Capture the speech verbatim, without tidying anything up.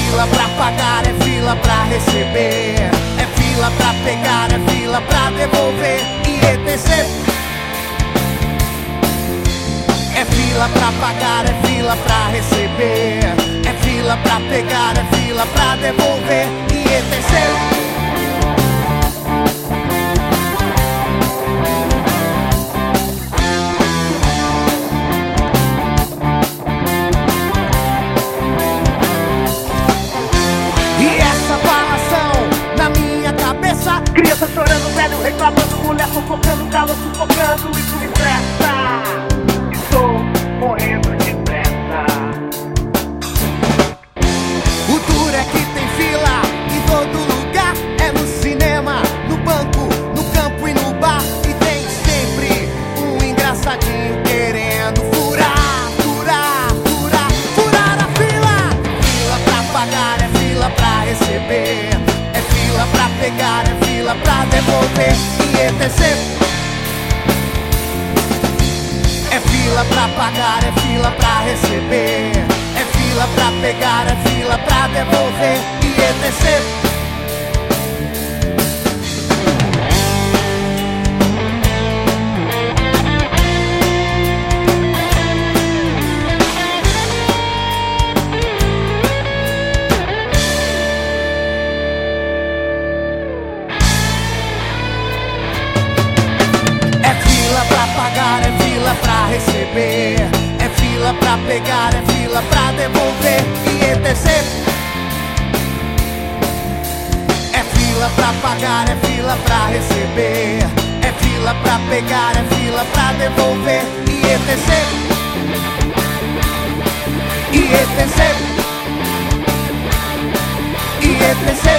fila pra pagar, é fila pra receber, é fila pra pegar, é fila pra devolver e etcétera. É fila pra pagar, é fila pra receber, é fila pra pegar, é fila pra devolver e etcétera. Criança chorando, velho reclamando, mulher sufocando, calor sufocando, isso me estressa. Estou morrendo de pressa. O duro é que tem fila em todo lugar, é no cinema, no banco, no campo e no bar. E tem sempre um engraçadinho querendo furar, furar, furar, furar a fila. Fila pra pagar, é fila pra receber, é fila pra pegar, é fila pra devolver e etcétera. É fila pra pagar, é fila pra receber, é fila pra pegar, é fila pra devolver e etcétera. É fila pra receber, é fila pra pegar, é fila pra devolver e etcétera. É fila pra pagar, é fila pra receber, é fila pra pegar, é fila pra devolver e etcétera. E etcétera. E etcétera.